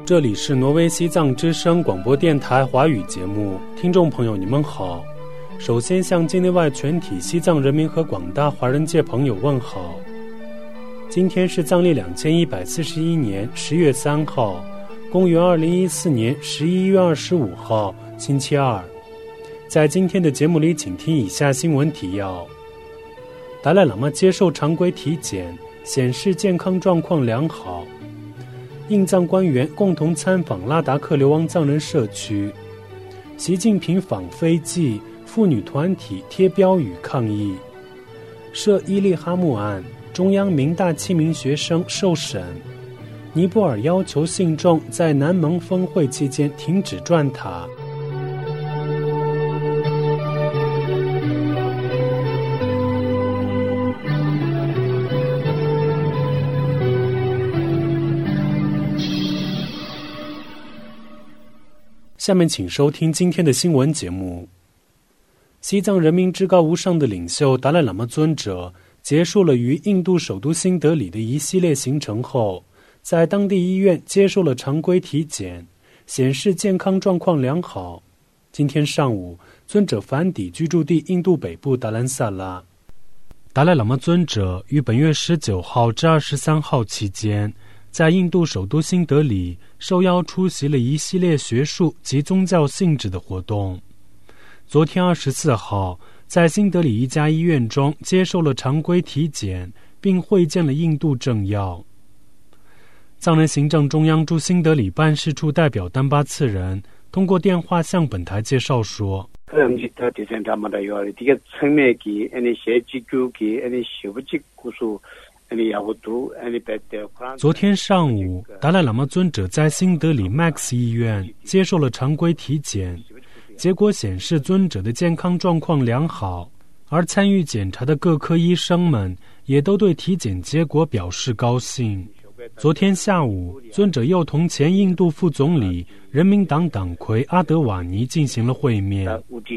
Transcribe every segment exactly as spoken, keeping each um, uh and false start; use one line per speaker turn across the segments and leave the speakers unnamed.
这里是挪威西藏之声广播电台华语节目，听众朋友你们好。首先向境内外全体西藏人民和广大华人界朋友问好。今天是藏历两千一百四十一年十月三号，公元二零一四年十一月二十五号，星期二。在今天的节目里，请听以下新闻提要：达赖喇嘛接受常规体检，显示健康状况良好。印藏官员共同参访拉达克流亡藏人社区。习近平访斐济，妇女团体贴标语抗议。涉伊利哈木案，中央民大七名学生受审。尼泊尔要求信众在南盟峰会期间停止转塔。下面请收听今天的新闻节目。西藏人民至高无上的领袖达赖喇嘛尊者结束了于印度首都新德里的一系列行程后，在当地医院接受了常规体检，显示健康状况良好。今天上午，尊者返抵居住地印度北部达兰萨拉。达赖喇嘛尊者于本月十九号至二十三号期间，在印度首都新德里受邀出席了一系列学术及宗教性质的活动。昨天二十四号，在新德里一家医院中接受了常规体检，并会见了印度政要。藏人行政中央驻新德里办事处代表丹巴次仁通过电话向本台介绍说，昨天上午，达赖喇嘛尊者在新德里 Max 医院接受了常规体检，结果显示尊者的健康状况良好，而参与检查的各科医生们也都对体检结果表示高兴。昨天下午，尊者又同前印度副总理、人民党党魁阿德瓦尼进行了会面。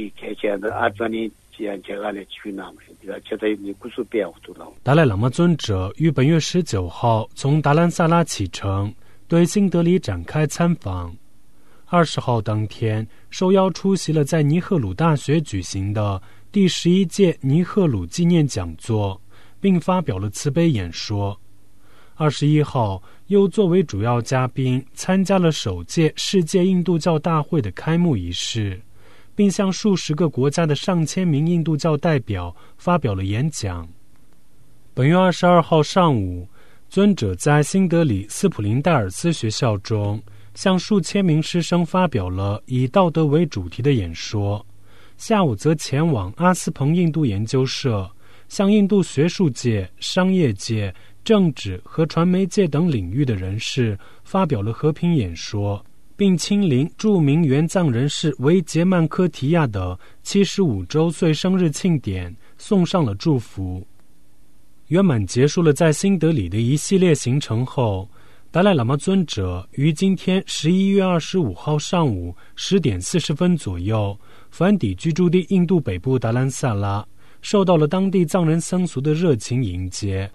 达赖喇嘛尊者于本月十九号从达兰萨拉启程，对新德里展开参访。二十号当天，受邀出席了在尼赫鲁大学举行的第十一届尼赫鲁纪念讲座，并发表了慈悲演说。二十一号，又作为主要嘉宾参加了首届世界印度教大会的开幕仪式，并向数十个国家的上千名印度教代表发表了演讲。本月二十二号上午，尊者在新德里斯普林戴尔斯学校中向数千名师生发表了以道德为主题的演说。下午则前往阿斯彭印度研究社，向印度学术界、商业界、政治和传媒界等领域的人士发表了和平演说，并亲临著名原藏人士维杰曼科提亚的七十五周岁生日庆典，送上了祝福。圆满结束了在新德里的一系列行程后，达赖喇嘛尊者于今天十一月二十五号上午十点四十分左右返抵居住地印度北部达兰萨拉，受到了当地藏人僧俗的热情迎接。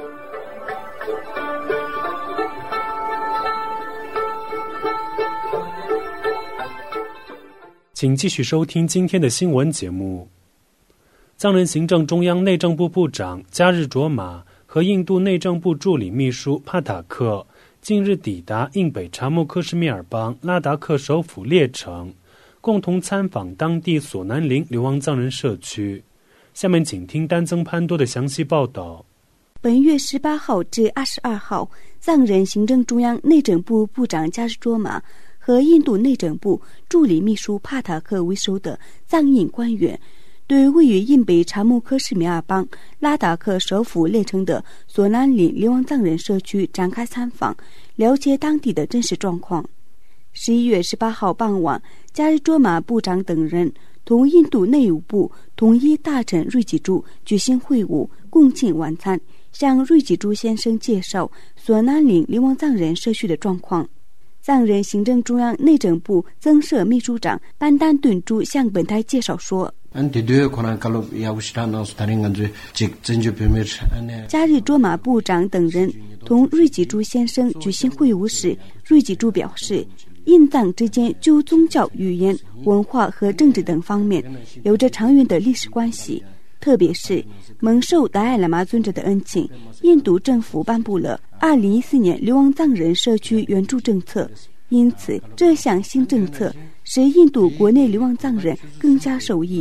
请继续收听今天的新闻节目。藏人行政中央内政部部长加日卓玛和印度内政部助理秘书帕塔克近日抵达印北查谟克什米尔邦拉达克首府列城，共同参访当地索南林流亡藏人社区。下面请听丹增潘多的详细报道。
本月十八号至二十二号，藏人行政中央内政部部长加日卓玛和印度内政部助理秘书帕塔克为首的藏印官员，对位于印北查谟克什米尔邦拉达克首府列城的索南林流亡藏人社区展开参访，了解当地的真实状况。十一月十八号傍晚，加日卓玛部长等人同印度内务部统一大臣瑞吉珠举行会晤，共进晚餐，向瑞吉珠先生介绍索南林流亡藏人社区的状况。 藏人行政中央内政部增设秘书长班丹顿珠向本台介绍说，加日卓玛部长等人同瑞吉珠先生举行会晤时，瑞吉珠表示，印藏之间就宗教、语言、文化和政治等方面有着长远的历史关系，特别是蒙受达赖喇嘛尊者的恩情，印度政府颁布了二零一四年流亡藏人社区援助政策，因此这项新政策使印度国内流亡藏人更加受益。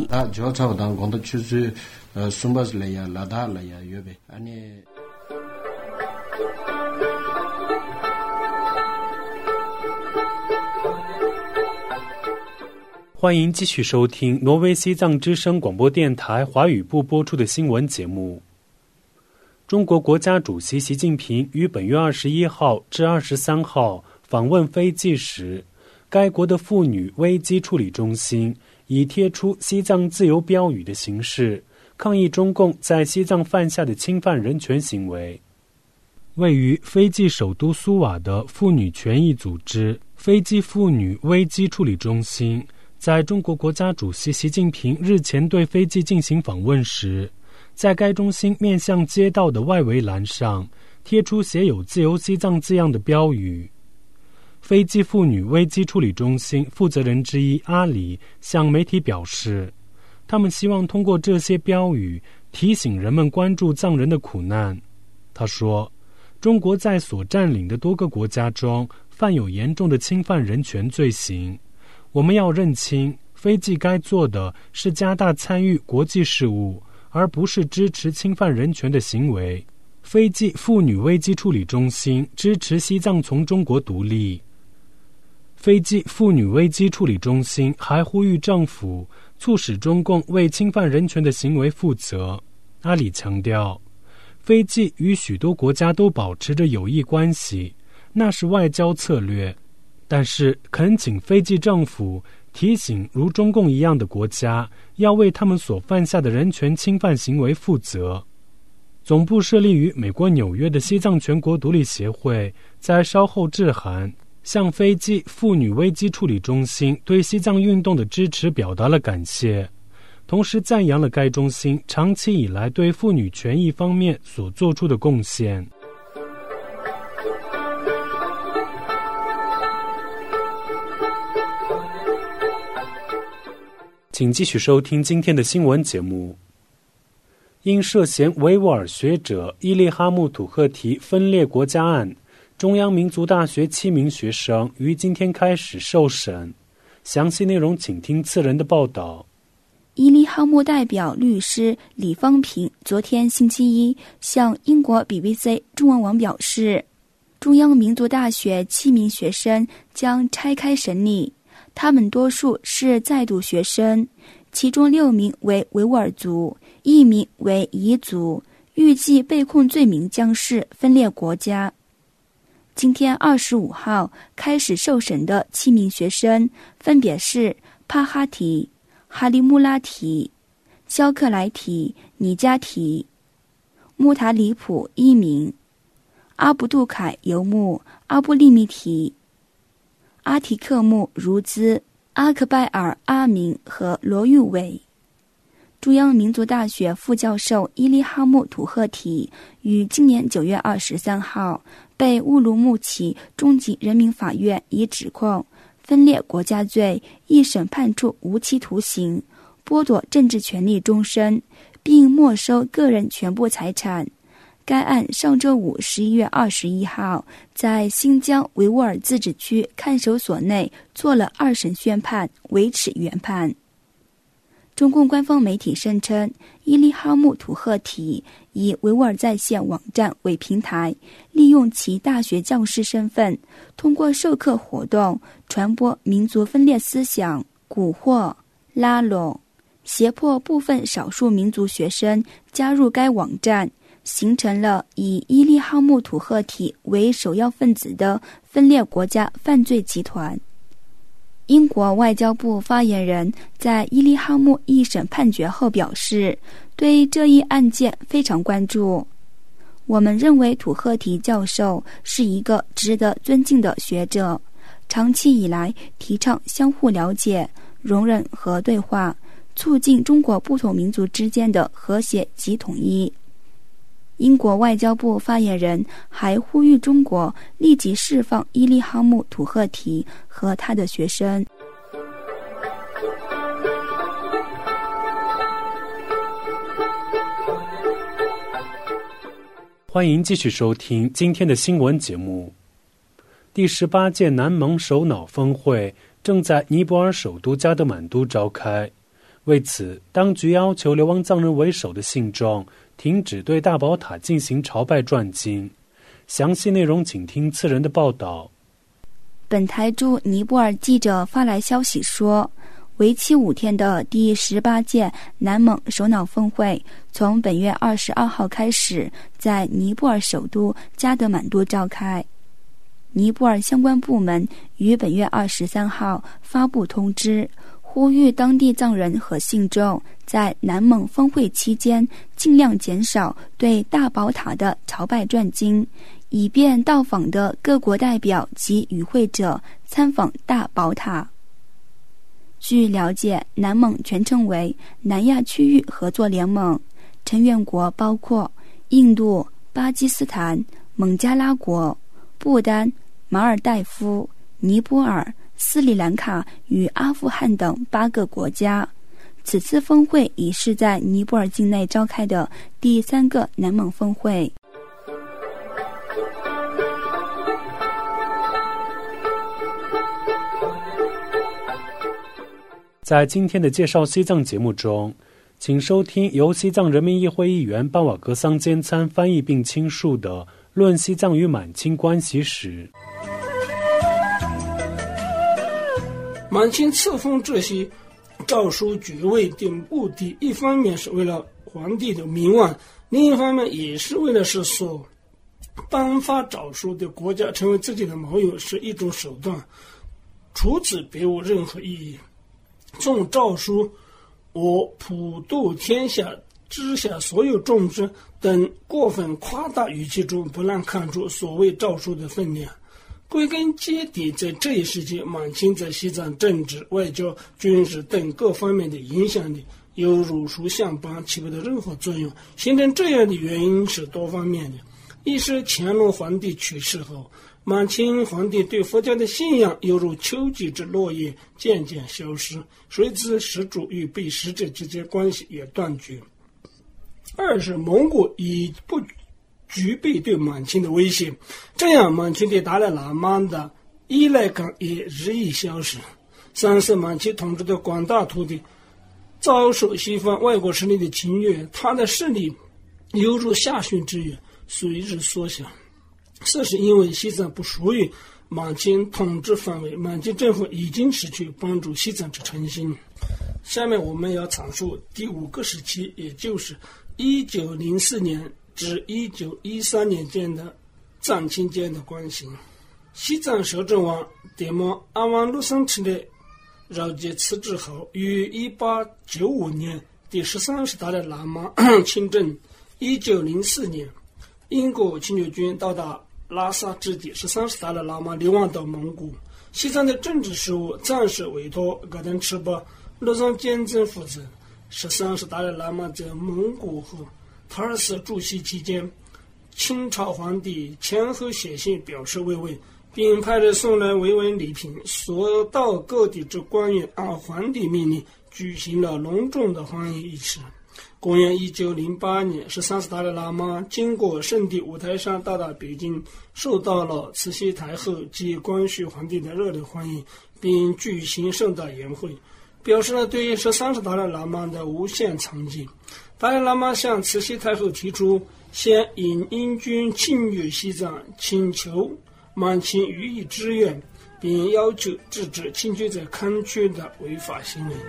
欢迎继续收听挪威西藏之声广播电台华语部播出的新闻节目。中国国家主席习近平于本月二十一号至二十三号访问斐济时，该国的妇女危机处理中心以贴出西藏自由标语的形式，抗议中共在西藏犯下的侵犯人权行为。位于斐济首都苏瓦的妇女权益组织斐济妇女危机处理中心，在中国国家主席习近平日前对斐济进行访问时，在该中心面向街道的外围栏上贴出写有自由西藏字样的标语。斐济妇女危机处理中心负责人之一阿里向媒体表示，他们希望通过这些标语提醒人们关注藏人的苦难。他说，中国在所占领的多个国家中犯有严重的侵犯人权罪行，我们要认清，斐济该做的是加大参与国际事务，而不是支持侵犯人权的行为。斐济妇女危机处理中心支持西藏从中国独立。斐济妇女危机处理中心还呼吁政府促使中共为侵犯人权的行为负责。阿里强调，斐济与许多国家都保持着友谊关系，那是外交策略，但是恳请斐济政府提醒如中共一样的国家要为他们所犯下的人权侵犯行为负责。总部设立于美国纽约的西藏全国独立协会在稍后致函，向斐济妇女危机处理中心对西藏运动的支持表达了感谢，同时赞扬了该中心长期以来对妇女权益方面所做出的贡献。请继续收听今天的新闻节目。因涉嫌维吾尔学者伊利哈木土赫提分裂国家案，中央民族大学七名学生于今天开始受审。详细内容请听次人的报道。
伊利哈木代表律师李方平昨天星期一向英国 B B C 中文网表示，中央民族大学七名学生将拆开审理，他们多数是在读学生，其中六名为维吾尔族，一名为彝族，预计被控罪名将是分裂国家。今天二十五号开始受审的七名学生分别是帕哈提、哈利穆拉提、肖克莱提、尼加提、穆塔里普一名、阿卜杜凯尤木、阿布利米提、阿提克木如兹、阿克拜尔阿明和罗玉伟。中央民族大学副教授伊利哈木土赫提于今年九月二十三号被乌鲁木齐中级人民法院以指控分裂国家罪一审判处无期徒刑，剥夺政治权利终身，并没收个人全部财产。该案上周五十一月二十一号在新疆维吾尔自治区看守所内做了二审宣判，维持原判。中共官方媒体声称，伊利哈木土赫提以维吾尔在线网站为平台，利用其大学教师身份，通过授课活动传播民族分裂思想，蛊惑、拉拢、胁迫部分少数民族学生加入该网站，形成了以伊利哈木土赫提为首要分子的分裂国家犯罪集团。英国外交部发言人在伊利哈木一审判决后表示，对这一案件非常关注。我们认为土赫提教授是一个值得尊敬的学者， 长期以来提倡相互了解、容忍和对话，促进中国不同民族之间的和谐及统一。英国外交部发言人还呼吁中国立即释放伊利哈木·土赫提和他的学生。
欢迎继续收听今天的新闻节目。第十八届南盟首脑峰会正在尼泊尔首都加德满都召开，为此，当局要求流亡藏人为首的信众停止对大宝塔进行朝拜转经。详细内容请听次人的报道。
本台驻尼泊尔记者发来消息说，为期五天的第十八届南盟首脑峰会从本月二十二号开始在尼泊尔首都加德满都召开。尼泊尔相关部门于本月二十三号发布通知，呼吁当地藏人和信众在南盟峰会期间尽量减少对大宝塔的朝拜转经，以便到访的各国代表及与会者参访大宝塔。据了解，南盟全称为南亚区域合作联盟，成员国包括印度、巴基斯坦、孟加拉国、不丹、马尔代夫、尼泊尔、斯里兰卡与阿富汗等八个国家。此次峰会已是在尼泊尔境内召开的第三个南盟峰会。
在今天的介绍西藏节目中，请收听由西藏人民议会议员巴瓦格桑坚参翻译并亲述的《论西藏与满清关系史》。
满清册封这些诏书爵位的目的，一方面是为了皇帝的名望，另一方面也是为了使所颁发诏书的国家成为自己的盟友，是一种手段，除此别无任何意义。从诏书我普度天下之下所有众生等过分夸大语气中，不难看出所谓诏书的分量。归根结底，在这一时期，满清在西藏政治、外交、军事等各方面的影响力犹如书相般，起不得任何作用。形成这样的原因是多方面的。一是乾隆皇帝去世后，满清皇帝对佛教的信仰犹如秋季之落叶，渐渐消失，随之始祖与被使者之间关系也断绝。二是蒙古已不具备对满清的威胁，这样满清对达赖喇嘛的依赖感也日益消失。三是满清统治的广大土地遭受西方外国势力的侵略，他的势力犹如下汛之月，随日缩小。四是因为西藏不属于满清统治范围，满清政府已经失去帮助西藏之诚心。下面我们要阐述第五个时期，也就是一九零四年至一九一三年间的藏清间的关系。西藏摄政王德蒙阿旺鲁桑赤的绕节辞职后，于一八九五年第十三世达赖喇嘛亲政。一九零四年，英国侵略军到达拉萨之地，十三世达赖喇嘛流亡到蒙古。西藏的政治事务暂时委托噶当赤巴洛桑坚真负责。十三世达赖喇嘛在蒙古和塔尔斯驻西期间，清朝皇帝前后写信表示慰问，并派人送来慰问礼品。所到各地之官员按皇帝命令举行了隆重的欢迎仪式。公元一九零八年，十三世达赖喇嘛经过圣地五台山到达北京，受到了慈禧太后及光绪皇帝的热烈欢迎，并举行盛大宴会，表示了对十三世达赖喇嘛的无限崇敬。达赖喇嘛向慈禧太后提出先引英军侵略西藏，请求满清予以支援，并要求制止清军在康区的违法行为。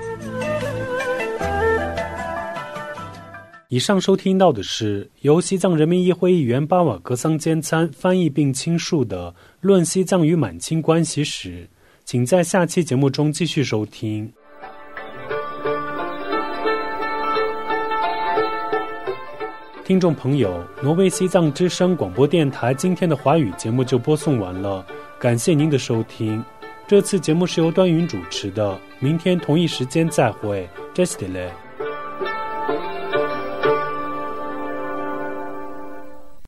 以上收听到的是由西藏人民议会议员巴瓦格桑坚参翻译并亲述的《论西藏与满清关系史》，请在下期节目中继续收听。听众朋友，挪威西藏之声广播电台今天的华语节目就播送完了，感谢您的收听， 这次节目是由端云主持的，明天同一时间再会，这是的嘞。